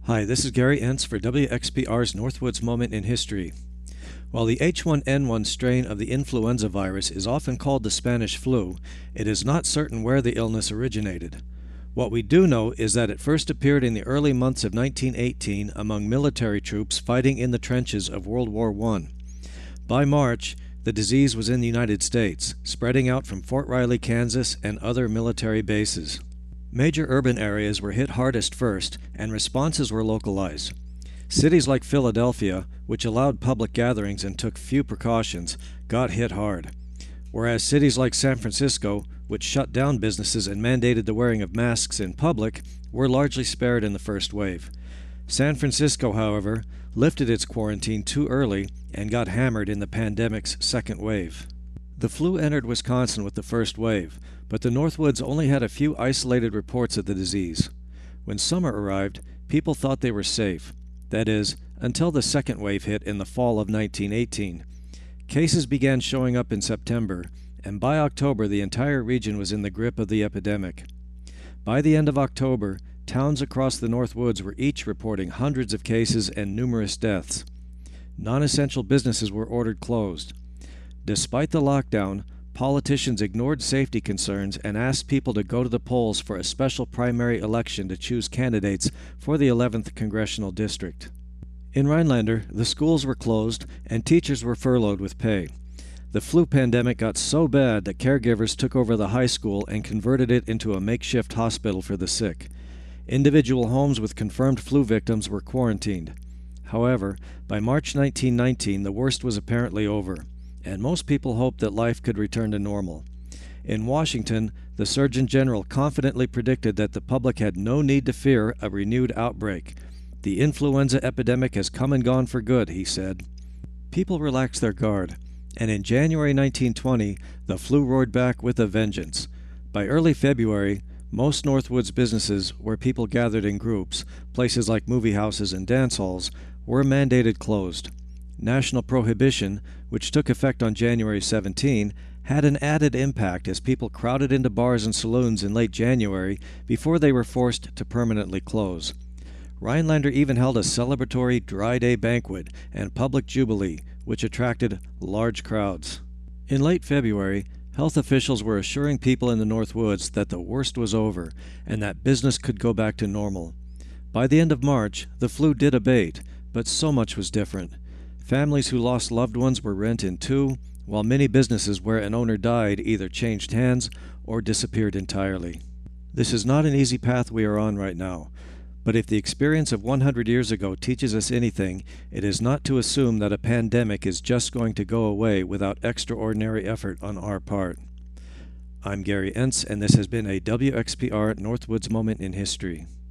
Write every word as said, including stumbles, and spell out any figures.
Hi, this is Gary Entz for W X P R's Northwoods Moment in History. While the H one N one strain of the influenza virus is often called the Spanish flu, it is not certain where the illness originated. What we do know is that it first appeared in the early months of nineteen eighteen among military troops fighting in the trenches of World War One. By March, the disease was in the United States, spreading out from Fort Riley, Kansas, and other military bases. Major urban areas were hit hardest first, and responses were localized. Cities like Philadelphia, which allowed public gatherings and took few precautions, got hit hard, whereas cities like San Francisco, which shut down businesses and mandated the wearing of masks in public, were largely spared in the first wave. San Francisco, however, lifted its quarantine too early and got hammered in the pandemic's second wave. The flu entered Wisconsin with the first wave, but the Northwoods only had a few isolated reports of the disease. When summer arrived, people thought they were safe. That is, until the second wave hit in the fall of nineteen eighteen. Cases began showing up in September, and by October the entire region was in the grip of the epidemic. By the end of October, towns across the Northwoods were each reporting hundreds of cases and numerous deaths. Non-essential businesses were ordered closed. Despite the lockdown, politicians ignored safety concerns and asked people to go to the polls for a special primary election to choose candidates for the eleventh Congressional District. In Rhinelander, the schools were closed and teachers were furloughed with pay. The flu pandemic got so bad that caregivers took over the high school and converted it into a makeshift hospital for the sick. Individual homes with confirmed flu victims were quarantined. However, by March nineteen nineteen, the worst was apparently over, and most people hoped that life could return to normal. In Washington, the Surgeon General confidently predicted that the public had no need to fear a renewed outbreak. "The influenza epidemic has come and gone for good," he said. People relaxed their guard, and in January nineteen twenty, the flu roared back with a vengeance. By early February, most Northwoods businesses where people gathered in groups, places like movie houses and dance halls, were mandated closed. National prohibition, which took effect on January seventeenth, had an added impact as people crowded into bars and saloons in late January before they were forced to permanently close. Rhinelander even held a celebratory dry day banquet and public jubilee, which attracted large crowds. In late February, health officials were assuring people in the Northwoods that the worst was over and that business could go back to normal. By the end of March, the flu did abate, but so much was different. Families who lost loved ones were rent in two, while many businesses where an owner died either changed hands or disappeared entirely. This is not an easy path we are on right now, but if the experience of one hundred years ago teaches us anything, it is not to assume that a pandemic is just going to go away without extraordinary effort on our part. I'm Gary Entz, and this has been a W X P R Northwoods Moment in History.